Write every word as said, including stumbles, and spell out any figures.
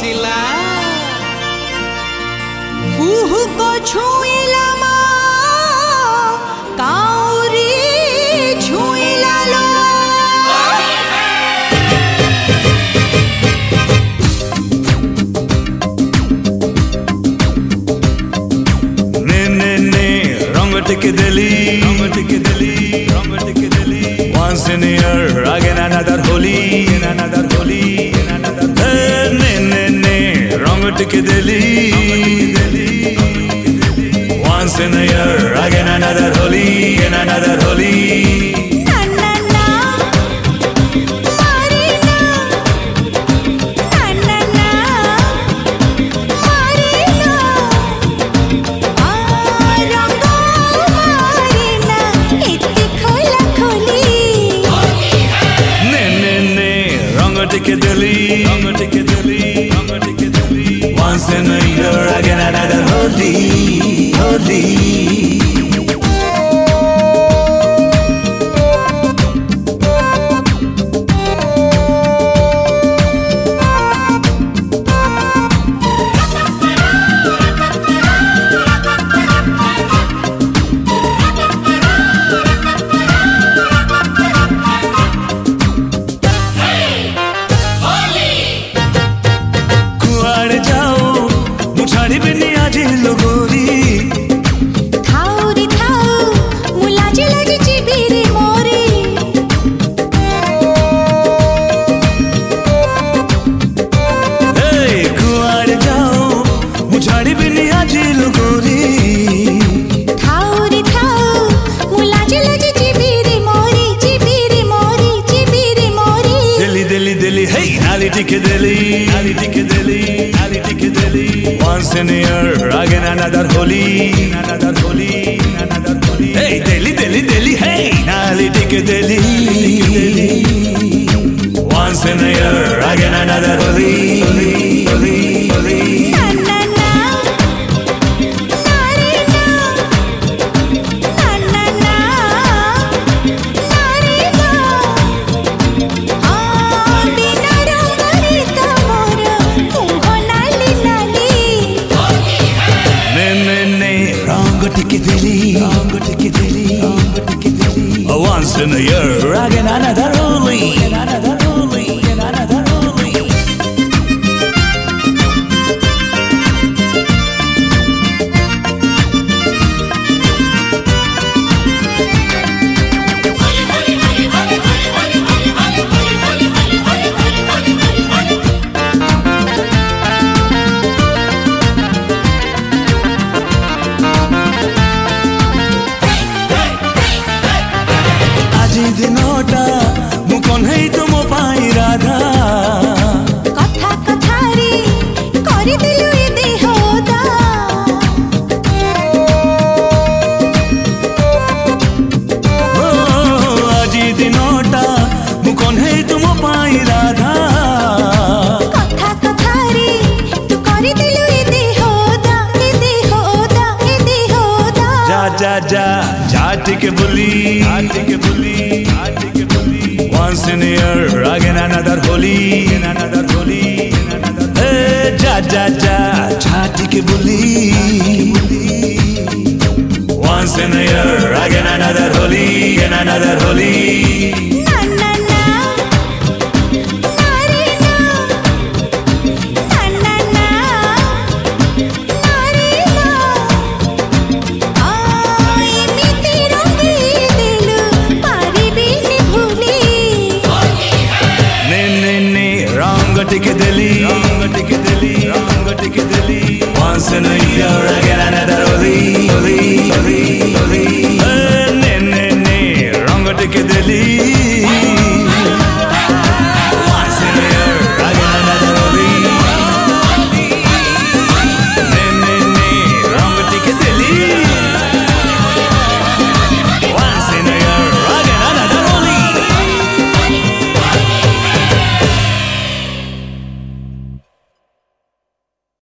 हसिला कुहू को छुईला मा काउरी छुईला लो ने ने ने रंग टिके देली रंग टिके देली रंग टिके देली once in a year again another holy in another holy in another hey, ne ne ne rang tik deli once in a year again another holy in another holy Take Delhi, take Delhi, take Delhi. Once in a year, again another holy, holy. Take Delhi, Ali take Delhi, Ali take Delhi. Once in a year, again another holy, another holy, another holy. Hey, Delhi, Delhi, Delhi, hey, Ali take Delhi. Once in a year, again another holy, holy, holy, holy. Once in a year, again another holy, another holy, another holy. दिनोटा मुकन है तुम पाई राधा कथा कथारी करी दिलु ए देहदा ओ आज दिनोटा मुकन है तुम पाई राधा कथा कथारी तू करी दिलु ए देहदा ए देहदा ए देहदा जा जा जा जा टिके बुली जा टिके बुली Once in a year, again another holy, in another holy, in another holy. Hey, ja ja ja, chati ke bulli. Once in a year, again another holy, in another holy. Take Delhi, take Delhi, take Delhi. Once in a year again.